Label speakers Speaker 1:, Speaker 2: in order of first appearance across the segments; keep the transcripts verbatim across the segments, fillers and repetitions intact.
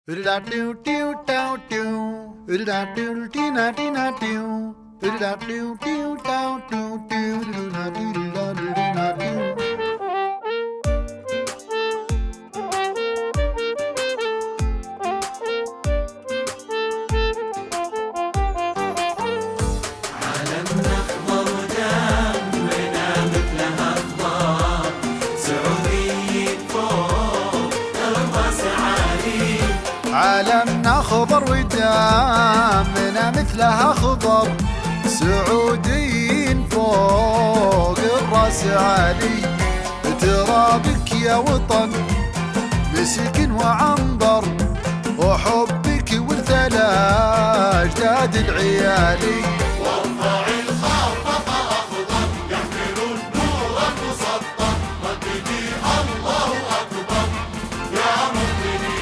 Speaker 1: عالمنا خضر ودامنا مثلها خضر، سعوديين فوق الراس عالي. ترابك يا وطن مسك وعنبر، وحبك ورث الأجداد العيالي.
Speaker 2: وارفع الخفق أخضر يحمل النور المسطر، رددي الله أكبر يا مؤمنين.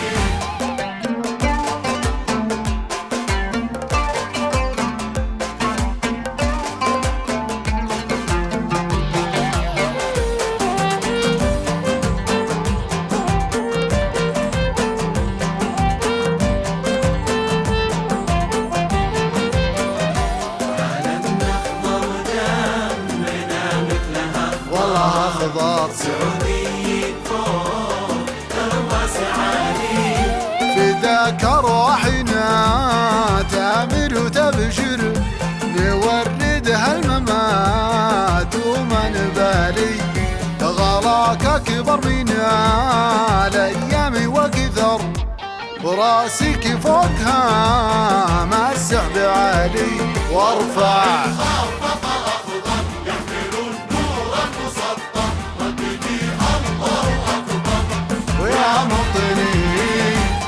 Speaker 1: أخضر
Speaker 2: سعوديين فوق الراس عالي،
Speaker 1: فداك أرواحنا تامر وتبشر، نوردها الممات وما نبالي. غلاك أكبر من الأيام وكثر، وراسك فوقها ما السحب عالي. وارفع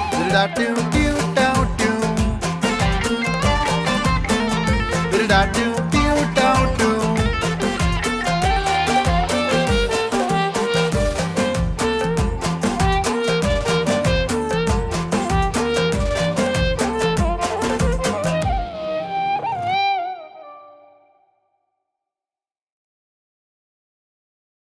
Speaker 1: do do do do do do do.